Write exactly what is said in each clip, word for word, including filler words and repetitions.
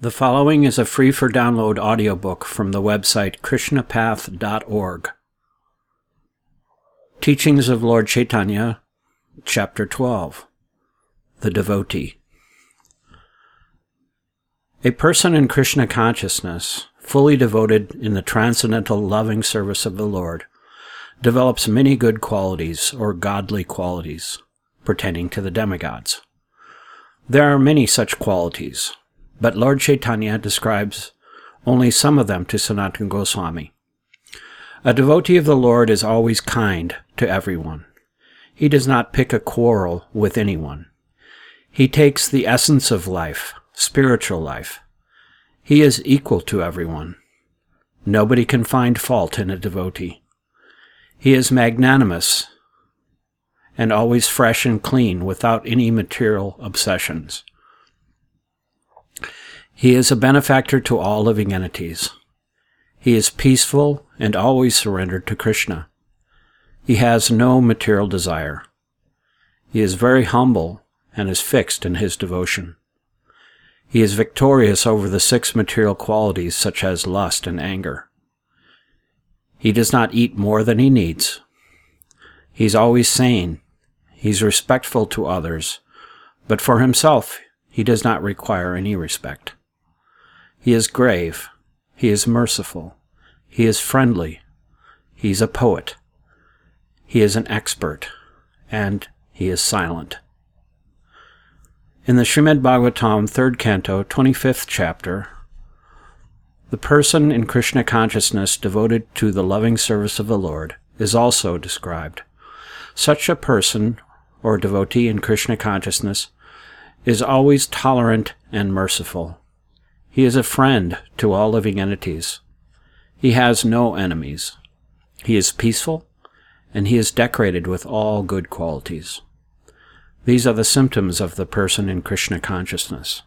The following is a free-for-download audiobook from the website krishna path dot org. Teachings of Lord Chaitanya, Chapter twelve, The Devotee. A person in Krishna consciousness, fully devoted in the transcendental loving service of the Lord, develops many good qualities or godly qualities pertaining to the demigods. There are many such qualities, but Lord Chaitanya describes only some of them to Sanatana Goswami. A devotee of the Lord is always kind to everyone. He does not pick a quarrel with anyone. He takes the essence of life, spiritual life. He is equal to everyone. Nobody can find fault in a devotee. He is magnanimous and always fresh and clean without any material obsessions. He is a benefactor to all living entities. He is peaceful and always surrendered to Krishna. He has no material desire. He is very humble and is fixed in his devotion. He is victorious over the six material qualities such as lust and anger. He does not eat more than he needs. He is always sane. He is respectful to others, but for himself he does not require any respect. He is grave, he is merciful, he is friendly, he is a poet, he is an expert, and he is silent. In the Srimad Bhagavatam, third canto, twenty-fifth chapter, the person in Krishna consciousness devoted to the loving service of the Lord is also described. Such a person, or devotee in Krishna consciousness, is always tolerant and merciful. He is a friend to all living entities. He has no enemies. He is peaceful, and he is decorated with all good qualities. These are the symptoms of the person in Krishna consciousness.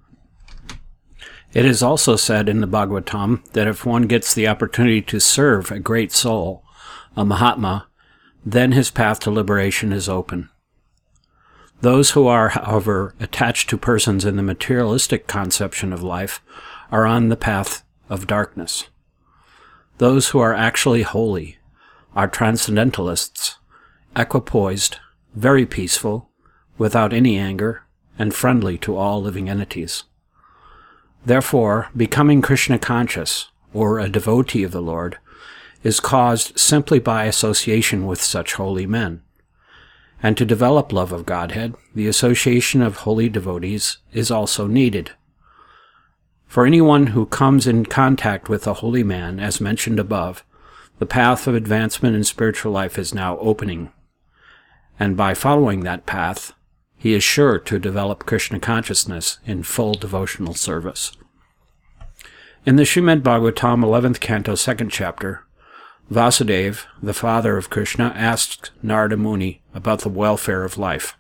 It is also said in the Bhagavatam that if one gets the opportunity to serve a great soul, a Mahatma, then his path to liberation is open. Those who are, however, attached to persons in the materialistic conception of life are on the path of darkness. Those who are actually holy are transcendentalists, equipoised, very peaceful, without any anger, and friendly to all living entities. Therefore, becoming Krishna conscious, or a devotee of the Lord, is caused simply by association with such holy men. And to develop love of Godhead, the association of holy devotees is also needed. For anyone who comes in contact with a holy man, as mentioned above, the path of advancement in spiritual life is now opening. And by following that path, he is sure to develop Krishna consciousness in full devotional service. In the Srimad Bhagavatam, eleventh canto, second chapter, Vasudeva, the father of Krishna, asked Narada Muni about the welfare of life.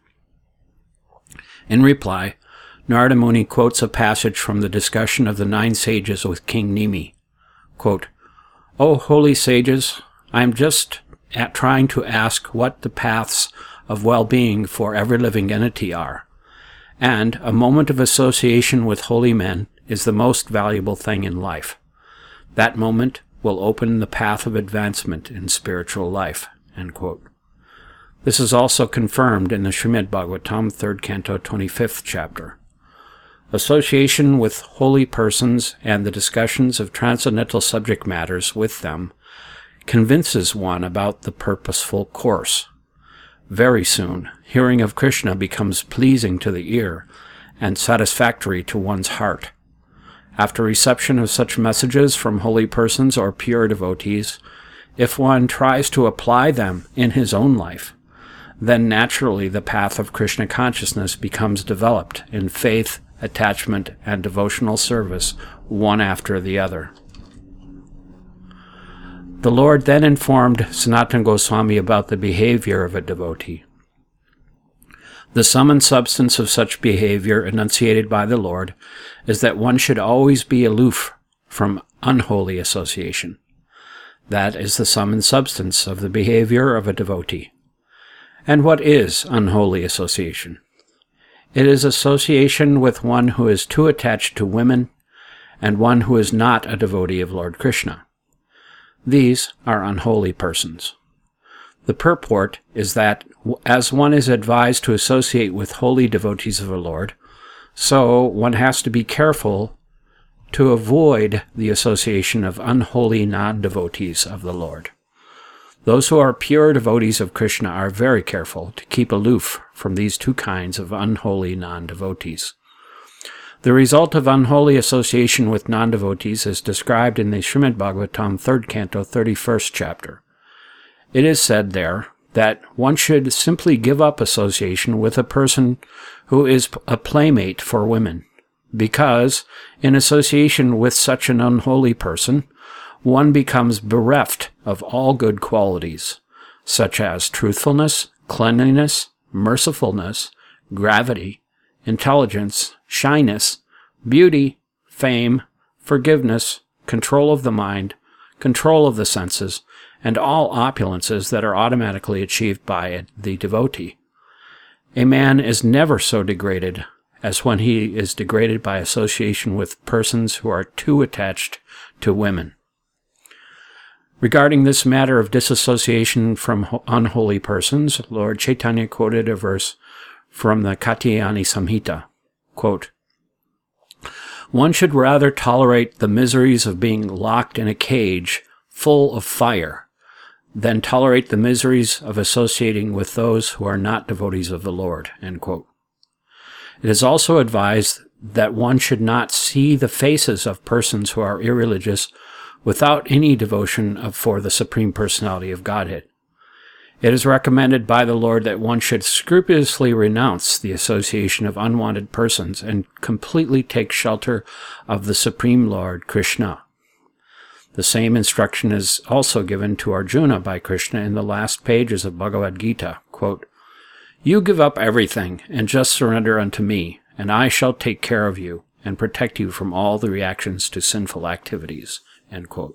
In reply, Narada Muni quotes a passage from the discussion of the nine sages with King Nimi. Quote, "O holy sages, I am just at trying to ask what the paths of well-being for every living entity are, and a moment of association with holy men is the most valuable thing in life. That moment will open the path of advancement in spiritual life." End quote. This is also confirmed in the Srimad Bhagavatam, third canto, twenty-fifth chapter. Association with holy persons and the discussions of transcendental subject matters with them convinces one about the purposeful course. Very soon, hearing of Krishna becomes pleasing to the ear and satisfactory to one's heart. After reception of such messages from holy persons or pure devotees, if one tries to apply them in his own life, then naturally the path of Krishna consciousness becomes developed in faith, attachment, and devotional service, one after the other. The Lord then informed Sanatana Goswami about the behavior of a devotee. The sum and substance of such behavior enunciated by the Lord is that one should always be aloof from unholy association. That is the sum and substance of the behavior of a devotee. And what is unholy association? It is association with one who is too attached to women, and one who is not a devotee of Lord Krishna. These are unholy persons. The purport is that as one is advised to associate with holy devotees of the Lord, so one has to be careful to avoid the association of unholy non-devotees of the Lord. Those who are pure devotees of Krishna are very careful to keep aloof from these two kinds of unholy non-devotees. The result of unholy association with non-devotees is described in the Srimad Bhagavatam, third canto, thirty-first chapter. It is said there that one should simply give up association with a person who is a playmate for women, because in association with such an unholy person, one becomes bereft of all good qualities, such as truthfulness, cleanliness, mercifulness, gravity, intelligence, shyness, beauty, fame, forgiveness, control of the mind, control of the senses, and all opulences that are automatically achieved by the devotee. A man is never so degraded as when he is degraded by association with persons who are too attached to women. Regarding this matter of disassociation from unholy persons, Lord Chaitanya quoted a verse from the Katyayani Samhita. Quote, "One should rather tolerate the miseries of being locked in a cage full of fire than tolerate the miseries of associating with those who are not devotees of the Lord." End quote. It is also advised that one should not see the faces of persons who are irreligious without any devotion of, for the Supreme Personality of Godhead. It is recommended by the Lord that one should scrupulously renounce the association of unwanted persons and completely take shelter of the Supreme Lord Krishna. The same instruction is also given to Arjuna by Krishna in the last pages of Bhagavad Gita. Quote, "You give up everything and just surrender unto me, and I shall take care of you and protect you from all the reactions to sinful activities." End quote.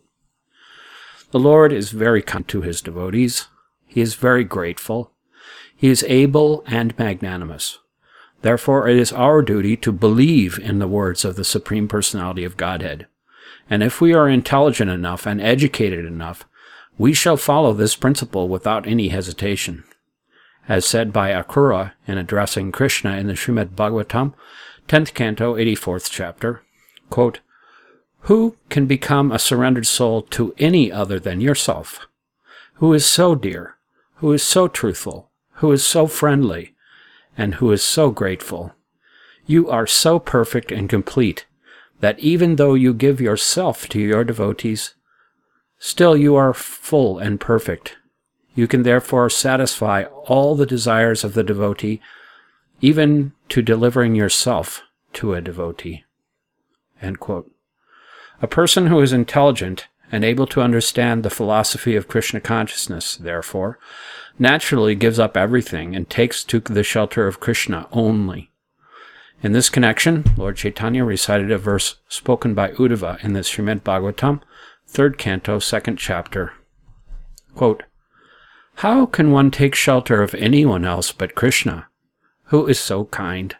The Lord is very kind to his devotees. He is very grateful. He is able and magnanimous. Therefore, it is our duty to believe in the words of the Supreme Personality of Godhead. And if we are intelligent enough and educated enough, we shall follow this principle without any hesitation. As said by Akrura in addressing Krishna in the Srimad Bhagavatam, tenth canto, eighty-fourth chapter, quote, "Who can become a surrendered soul to any other than yourself? Who is so dear, who is so truthful, who is so friendly, and who is so grateful? You are so perfect and complete that even though you give yourself to your devotees, still you are full and perfect. You can therefore satisfy all the desires of the devotee, even to delivering yourself to a devotee." End quote. A person who is intelligent and able to understand the philosophy of Krishna consciousness, therefore, naturally gives up everything and takes to the shelter of Krishna only. In this connection, Lord Chaitanya recited a verse spoken by Uddhava in the Srimad Bhagavatam, third canto, second chapter. Quote, "How can one take shelter of anyone else but Krishna, who is so kind?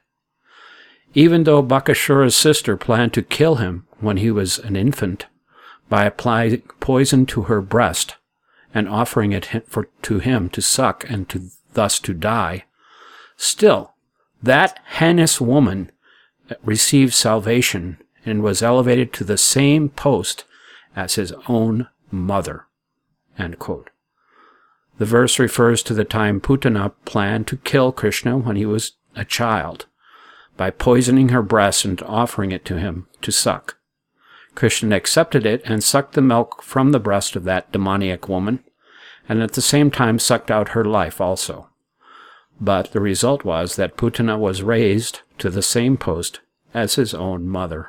Even though Bakashura's sister planned to kill him when he was an infant by applying poison to her breast and offering it for, to him to suck and to thus to die, still that heinous woman received salvation and was elevated to the same post as his own mother." End quote. The verse refers to the time Putana planned to kill Krishna when he was a child by poisoning her breast and offering it to him to suck. Krishna accepted it and sucked the milk from the breast of that demoniac woman, and at the same time sucked out her life also. But the result was that Putana was raised to the same post as his own mother.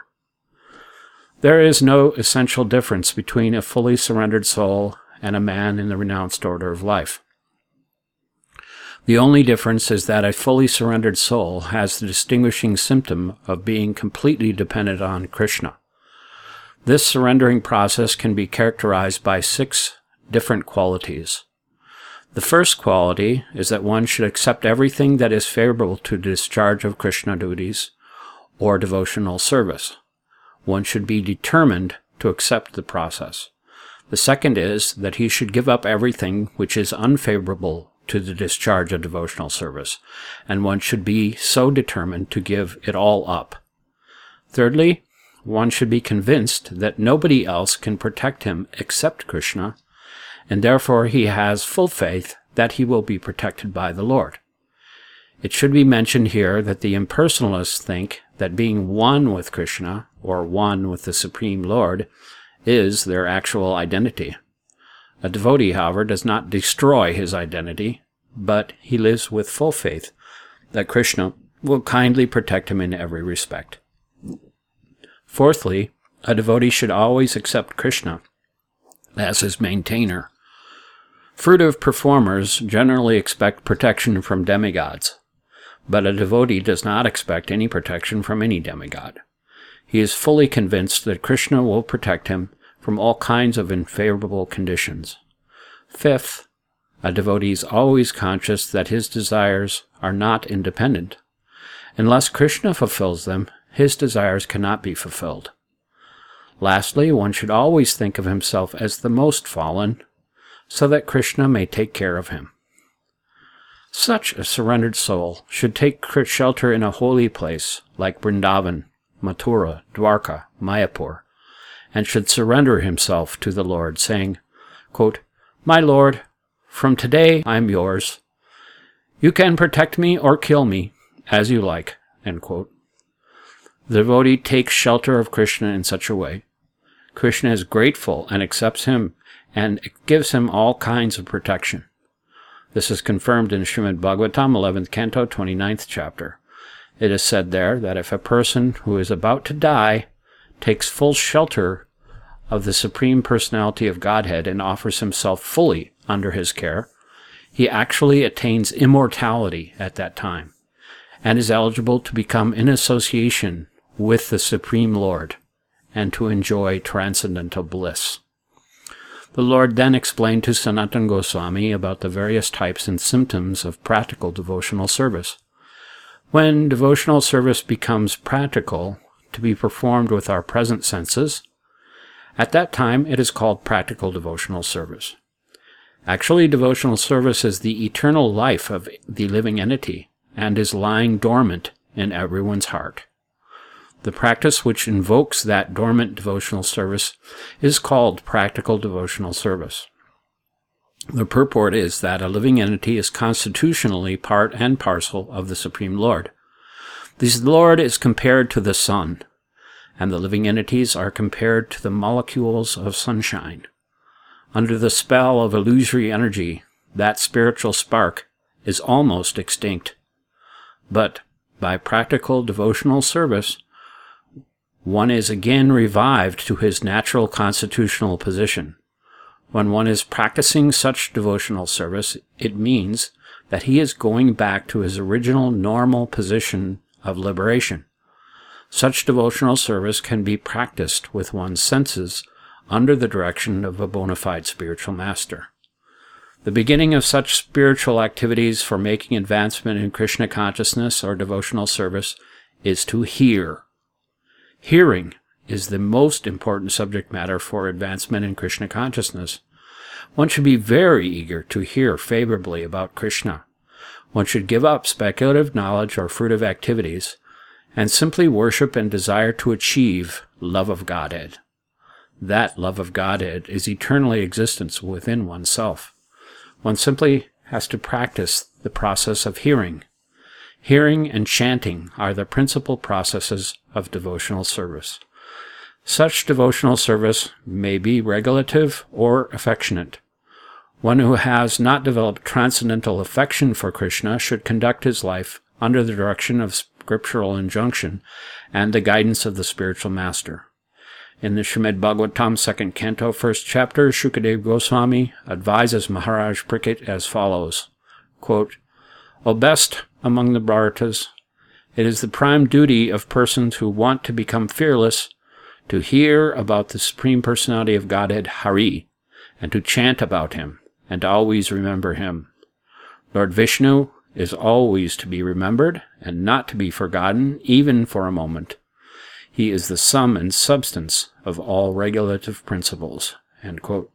There is no essential difference between a fully surrendered soul and a man in the renounced order of life. The only difference is that a fully surrendered soul has the distinguishing symptom of being completely dependent on Krishna. This surrendering process can be characterized by six different qualities. The first quality is that one should accept everything that is favorable to the discharge of Krishna duties or devotional service. one should be determined to accept the process. The second is that he should give up everything which is unfavorable to the discharge of devotional service, and one should be so determined to give it all up. Thirdly, one should be convinced that nobody else can protect him except Krishna, and therefore he has full faith that he will be protected by the Lord. It should be mentioned here that the impersonalists think that being one with Krishna, or one with the Supreme Lord, is their actual identity. A devotee, however, does not destroy his identity, but he lives with full faith that Krishna will kindly protect him in every respect. Fourthly, a devotee should always accept Krishna as his maintainer. Fruitive performers generally expect protection from demigods, but a devotee does not expect any protection from any demigod. He is fully convinced that Krishna will protect him from all kinds of unfavorable conditions. Fifth, a devotee is always conscious that his desires are not independent. Unless Krishna fulfills them, his desires cannot be fulfilled. Lastly, one should always think of himself as the most fallen, so that Krishna may take care of him. Such a surrendered soul should take shelter in a holy place like Vrindavan, Mathura, Dwarka, Mayapur, and should surrender himself to the Lord, saying, quote, "My Lord, from today I am yours. You can protect me or kill me, as you like." End quote. The devotee takes shelter of Krishna in such a way. Krishna is grateful and accepts him, and gives him all kinds of protection. This is confirmed in Srimad Bhagavatam, eleventh Canto, twenty-ninth chapter. It is said there that if a person who is about to die takes full shelter of the Supreme Personality of Godhead and offers himself fully under his care, he actually attains immortality at that time, and is eligible to become in association with the Supreme Lord, and to enjoy transcendental bliss. The Lord then explained to Sanatana Goswami about the various types and symptoms of practical devotional service. When devotional service becomes practical, to be performed with our present senses, at that time it is called practical devotional service. Actually, devotional service is the eternal life of the living entity, and is lying dormant in everyone's heart. The practice which invokes that dormant devotional service is called practical devotional service. The purport is that a living entity is constitutionally part and parcel of the Supreme Lord. This Lord is compared to the sun, and the living entities are compared to the molecules of sunshine. Under the spell of illusory energy, that spiritual spark is almost extinct. But by practical devotional service, one is again revived to his natural constitutional position. When one is practicing such devotional service, it means that he is going back to his original normal position of liberation. Such devotional service can be practiced with one's senses under the direction of a bona fide spiritual master. The beginning of such spiritual activities for making advancement in Krishna consciousness or devotional service is to hear. Hearing is the most important subject matter for advancement in Krishna consciousness. One should be very eager to hear favorably about Krishna. One should give up speculative knowledge or fruitive activities, and simply worship and desire to achieve love of Godhead. That love of Godhead is eternally existence within oneself. One simply has to practice the process of hearing. Hearing and chanting are the principal processes of devotional service. Such devotional service may be regulative or affectionate. One who has not developed transcendental affection for Krishna should conduct his life under the direction of scriptural injunction and the guidance of the spiritual master. In the Srimad Bhagavatam, second Canto, first chapter, Shukadeva Goswami advises Maharaj Parikshit as follows, quote, "O best among the Bharatas, it is the prime duty of persons who want to become fearless to hear about the Supreme Personality of Godhead, Hari, and to chant about him, and to always remember him. Lord Vishnu is always to be remembered, and not to be forgotten, even for a moment. He is the sum and substance of all regulative principles." End quote.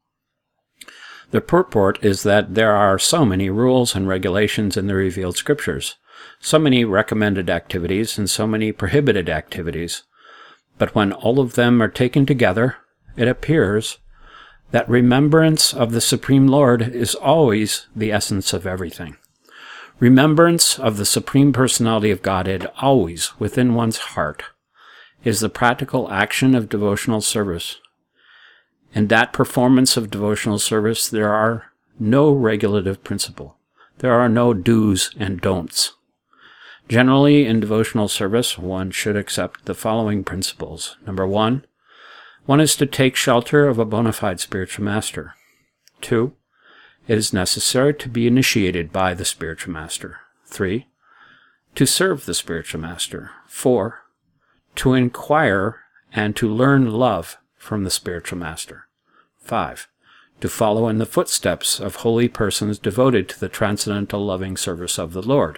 The purport is that there are so many rules and regulations in the revealed scriptures, so many recommended activities and so many prohibited activities, but when all of them are taken together, it appears that remembrance of the Supreme Lord is always the essence of everything. Remembrance of the Supreme Personality of Godhead always within one's heart is the practical action of devotional service. In that performance of devotional service, there are no regulative principle. There are no do's and don'ts. Generally, in devotional service, one should accept the following principles. Number one, one is to take shelter of a bona fide spiritual master. Two, it is necessary to be initiated by the spiritual master. Three, to serve the spiritual master. Four, to inquire and to learn love from the spiritual master. Five, to follow in the footsteps of holy persons devoted to the transcendental loving service of the Lord.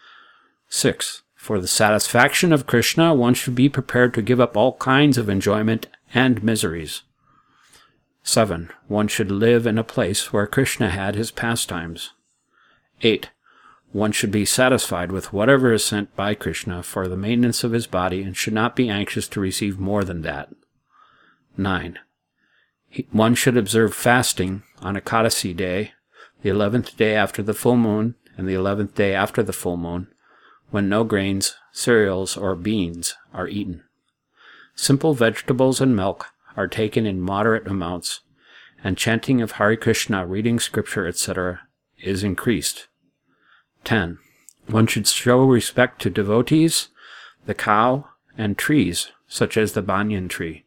Six, for the satisfaction of Krishna, one should be prepared to give up all kinds of enjoyment and miseries. Seven, one should live in a place where Krishna had his pastimes. Eight, one should be satisfied with whatever is sent by Krishna for the maintenance of his body and should not be anxious to receive more than that. Nine, one should observe fasting on Ekadasi day, the eleventh day after the full moon, and the eleventh day after the full moon, when no grains, cereals, or beans are eaten. Simple vegetables and milk are taken in moderate amounts, and chanting of Hare Krishna, reading scripture, et cetera is increased. Ten. One should show respect to devotees, the cow, and trees, such as the banyan tree.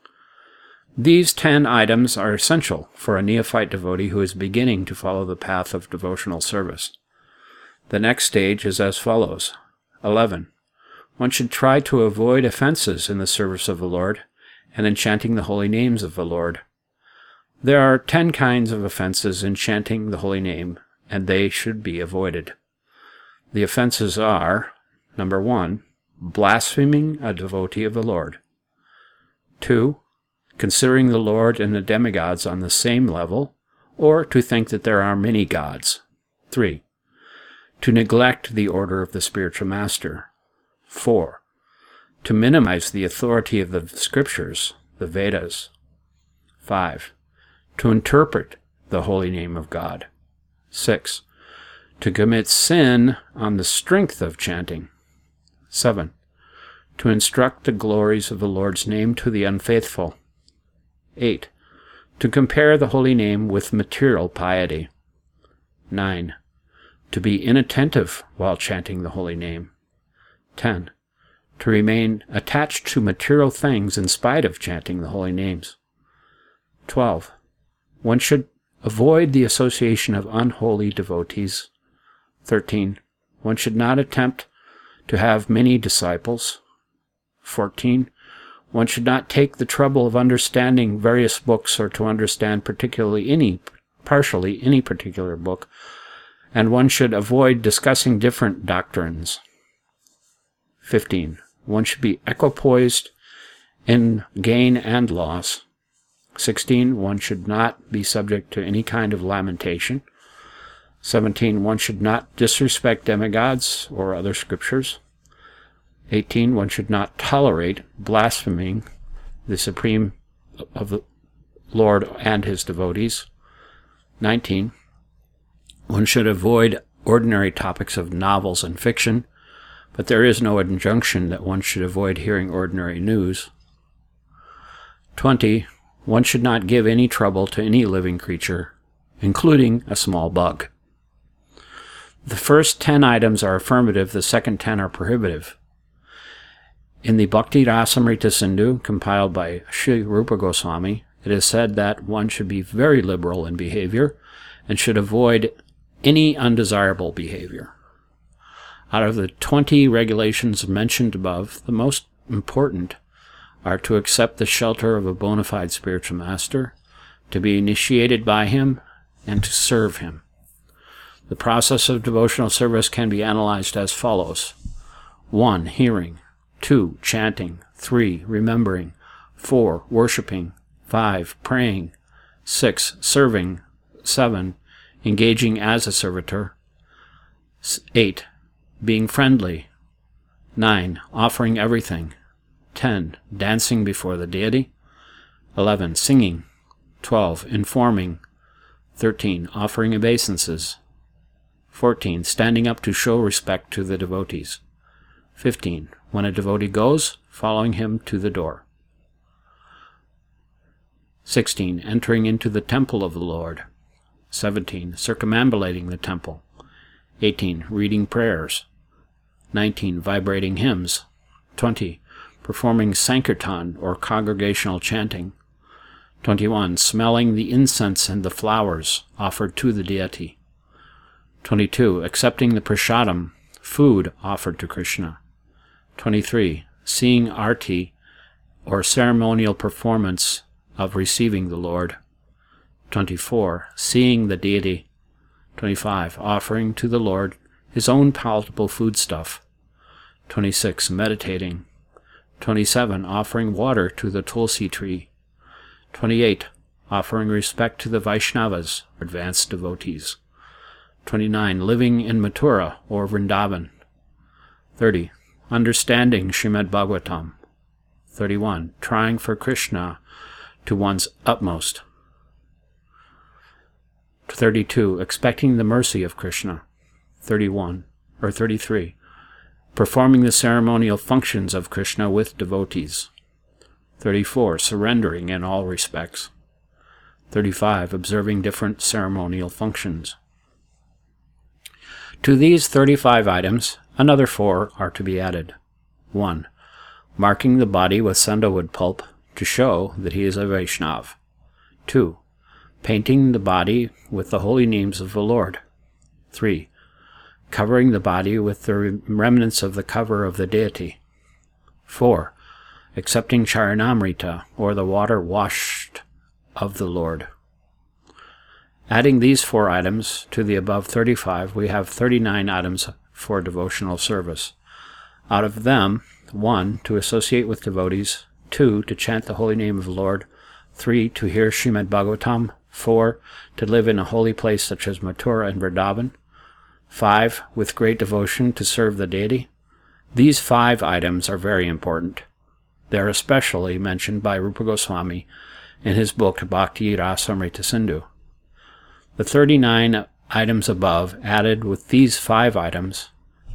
These ten items are essential for a neophyte devotee who is beginning to follow the path of devotional service. The next stage is as follows. Eleven. One should try to avoid offenses in the service of the Lord and in chanting the holy names of the Lord. There are ten kinds of offenses in chanting the holy name, and they should be avoided. The offenses are, number one, blaspheming a devotee of the Lord. Two, considering the Lord and the demigods on the same level, or to think that there are many gods. Three, to neglect the order of the spiritual master. Four, to minimize the authority of the scriptures, the Vedas. Five, to interpret the holy name of God. Six, to commit sin on the strength of chanting. Seven, to instruct the glories of the Lord's name to the unfaithful. Eight, to compare the holy name with material piety. Nine, to be inattentive while chanting the holy name. Ten, to remain attached to material things in spite of chanting the holy names. Twelve, one should avoid the association of unholy devotees. Thirteen, one should not attempt to have many disciples. Fourteen, one should not take the trouble of understanding various books or to understand particularly any, partially any particular book, and one should avoid discussing different doctrines. Fifteen, one should be equipoised in gain and loss. Sixteen, one should not be subject to any kind of lamentation. Seventeen, one should not disrespect demigods or other scriptures. Eighteen, one should not tolerate blaspheming the Supreme of the Lord and his devotees. Nineteen, one should avoid ordinary topics of novels and fiction, but there is no injunction that one should avoid hearing ordinary news. Twenty, one should not give any trouble to any living creature, including a small bug. The first ten items are affirmative, the second ten are prohibitive. In the Bhakti Rasamrita Sindhu, compiled by Sri Rupa Goswami, it is said that one should be very liberal in behavior and should avoid any undesirable behavior. Out of the twenty regulations mentioned above, the most important are to accept the shelter of a bona fide spiritual master, to be initiated by him, and to serve him. The process of devotional service can be analyzed as follows. One, hearing. two. Chanting. three. Remembering. four. Worshipping. five. Praying. six. Serving. seven. Engaging as a servitor. eight. Being friendly. nine. Offering everything. ten. Dancing before the deity. eleven. Singing. twelve. Informing. thirteen. Offering obeisances. fourteen. Standing up to show respect to the devotees. fifteen. When a devotee goes, following him to the door. sixteen. Entering into the temple of the Lord. seventeen. Circumambulating the temple. eighteen. Reading prayers. nineteen. Vibrating hymns. twenty. Performing sankirtan or congregational chanting. twenty-one. Smelling the incense and the flowers offered to the deity. twenty-two. Accepting the prasadam, food offered to Krishna. twenty-three. Seeing arti, or ceremonial performance of receiving the Lord. twenty-four. Seeing the deity. twenty-five. Offering to the Lord his own palatable foodstuff. twenty-six. Meditating. twenty-seven. Offering water to the tulsi tree. twenty-eight. Offering respect to the Vaishnavas, advanced devotees. twenty-nine. Living in Mathura or Vrindavan. thirty. Understanding Srimad Bhagavatam. thirty-one. Trying for Krishna to one's utmost. thirty-two. Expecting the mercy of Krishna. thirty-one. Or thirty-three. Performing the ceremonial functions of Krishna with devotees. thirty-four. Surrendering in all respects. thirty-five. Observing different ceremonial functions. To these thirty-five items, another four are to be added. one. Marking the body with sandalwood pulp to show that he is a Vaishnav. two. Painting the body with the holy names of the Lord. three. Covering the body with the remnants of the cover of the deity. four. Accepting Charanamrita, or the water washed of the Lord. Adding these four items to the above thirty-five, we have thirty-nine items for devotional service. Out of them, one. To associate with devotees. two. To chant the holy name of the Lord. three. To hear Srimad Bhagavatam. four. To live in a holy place such as Mathura and Vrindavan. five. With great devotion to serve the deity. These five items are very important. They are especially mentioned by Rupa Goswami in his book Bhakti Rasamrita Sindhu. The thirty-nine items above, added with these five items,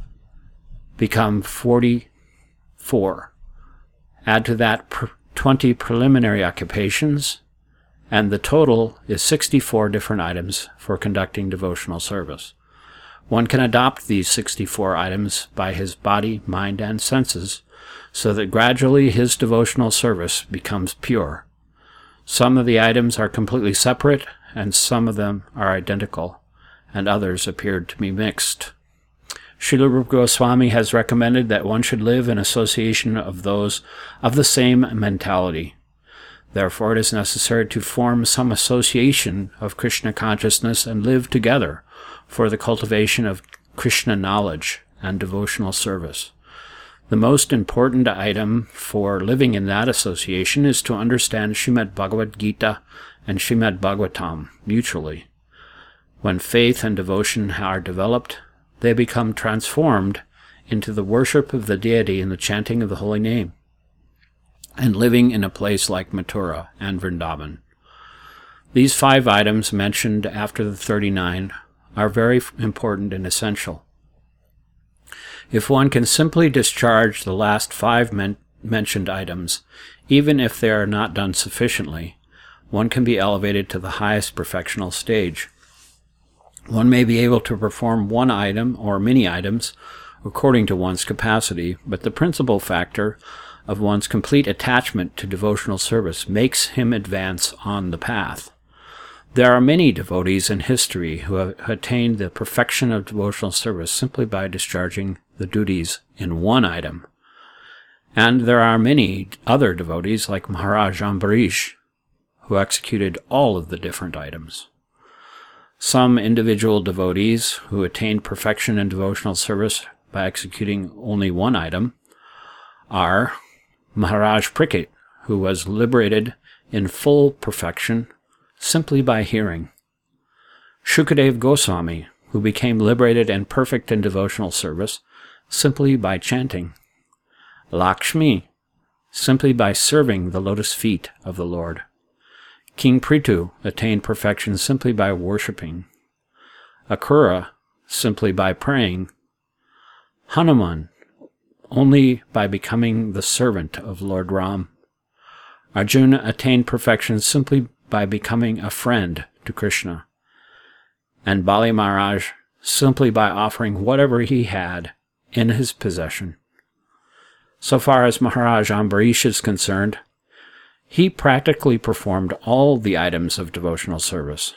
become forty-four. Add to that pr- twenty preliminary occupations, and the total is sixty-four different items for conducting devotional service. One can adopt these sixty-four items by his body, mind, and senses, so that gradually his devotional service becomes pure. Some of the items are completely separate, and some of them are identical, and others appeared to be mixed. Srila Rupa Goswami has recommended that one should live in association of those of the same mentality. Therefore, it is necessary to form some association of Krishna consciousness and live together for the cultivation of Krishna knowledge and devotional service. The most important item for living in that association is to understand Srimad Bhagavad Gita and Srimad Bhagavatam mutually. When faith and devotion are developed, they become transformed into the worship of the deity and the chanting of the holy name, and living in a place like Mathura and Vrindavan. These five items mentioned after the thirty-nine are very important and essential. If one can simply discharge the last five men- mentioned items, even if they are not done sufficiently, one can be elevated to the highest perfectional stage. One may be able to perform one item or many items according to one's capacity, but the principal factor of one's complete attachment to devotional service makes him advance on the path. There are many devotees in history who have attained the perfection of devotional service simply by discharging the duties in one item. And there are many other devotees like Maharaj Ambarish who executed all of the different items. Some individual devotees who attained perfection in devotional service by executing only one item are Maharaj Parikshit, who was liberated in full perfection simply by hearing; Shukadev Goswami, who became liberated and perfect in devotional service simply by chanting; Lakshmi, simply by serving the lotus feet of the Lord; King Prithu attained perfection simply by worshipping; Akrura, simply by praying; Hanuman, only by becoming the servant of Lord Ram; Arjuna attained perfection simply by becoming a friend to Krishna; and Bali Maharaj simply by offering whatever he had in his possession. So far as Maharaj Ambarish is concerned, he practically performed all the items of devotional service.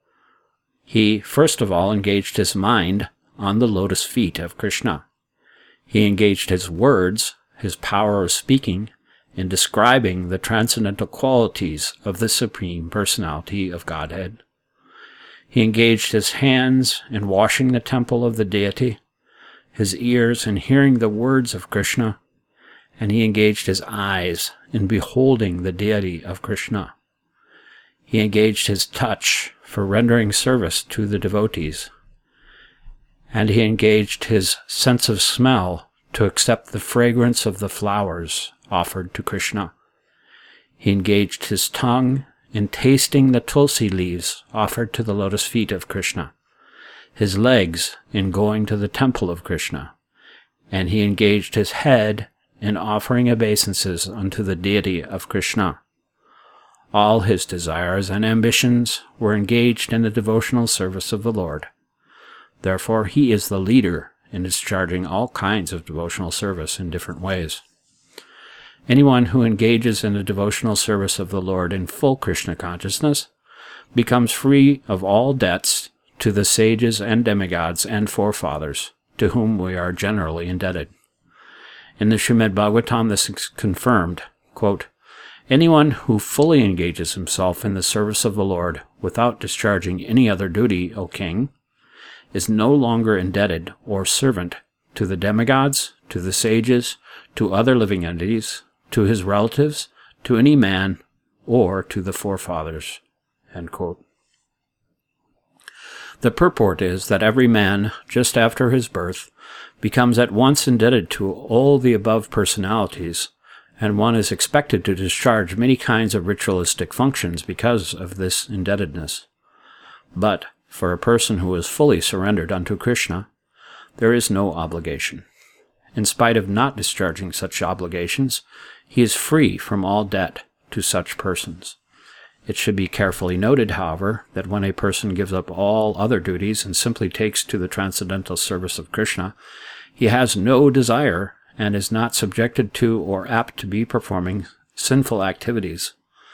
He, first of all, engaged his mind on the lotus feet of Krishna. He engaged his words, his power of speaking, in describing the transcendental qualities of the Supreme Personality of Godhead. He engaged his hands in washing the temple of the deity, his ears in hearing the words of Krishna, and he engaged his eyes in beholding the deity of Krishna. He engaged his touch for rendering service to the devotees, and he engaged his sense of smell to accept the fragrance of the flowers offered to Krishna. He engaged his tongue in tasting the tulsi leaves offered to the lotus feet of Krishna, his legs in going to the temple of Krishna, and he engaged his head in offering obeisances unto the deity of Krishna. All his desires and ambitions were engaged in the devotional service of the Lord. Therefore, he is the leader in discharging all kinds of devotional service in different ways. Anyone who engages in the devotional service of the Lord in full Krishna consciousness becomes free of all debts to the sages and demigods and forefathers, to whom we are generally indebted. In the Srimad Bhagavatam, this is confirmed, quote, "Anyone who fully engages himself in the service of the Lord without discharging any other duty, O king, is no longer indebted or servant to the demigods, to the sages, to other living entities, to his relatives, to any man, or to the forefathers." End quote. The purport is that every man, just after his birth, becomes at once indebted to all the above personalities, and one is expected to discharge many kinds of ritualistic functions because of this indebtedness. But for a person who is fully surrendered unto Krishna, there is no obligation. In spite of not discharging such obligations, he is free from all debt to such persons. It should be carefully noted, however, that when a person gives up all other duties and simply takes to the transcendental service of Krishna, he has no desire and is not subjected to or apt to be performing sinful activities.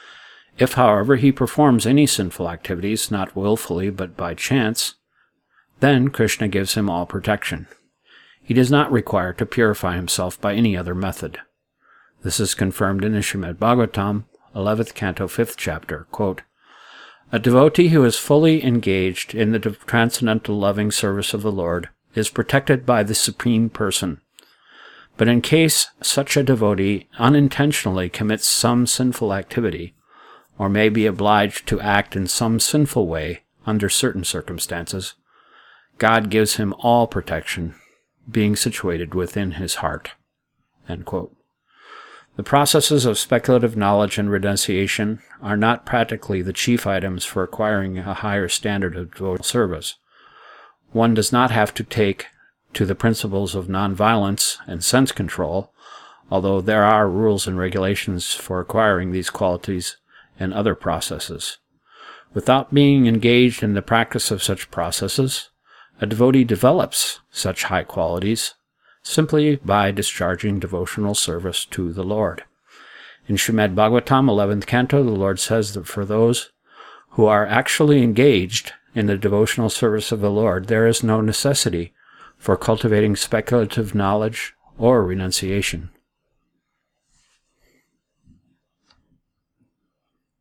If, however, he performs any sinful activities, not willfully but by chance, then Krishna gives him all protection. He does not require to purify himself by any other method. This is confirmed in the Srimad Bhagavatam, eleventh Canto, fifth Chapter, quote, "A devotee who is fully engaged in the transcendental loving service of the Lord is protected by the Supreme Person. But in case such a devotee unintentionally commits some sinful activity, or may be obliged to act in some sinful way under certain circumstances, God gives him all protection, being situated within his heart." End quote. The processes of speculative knowledge and renunciation are not practically the chief items for acquiring a higher standard of devotional service. One does not have to take to the principles of nonviolence and sense control, although there are rules and regulations for acquiring these qualities and other processes. Without being engaged in the practice of such processes, a devotee develops such high qualities simply by discharging devotional service to the Lord. In Srimad Bhagavatam, eleventh Canto, the Lord says that for those who are actually engaged in the devotional service of the Lord, there is no necessity for cultivating speculative knowledge or renunciation.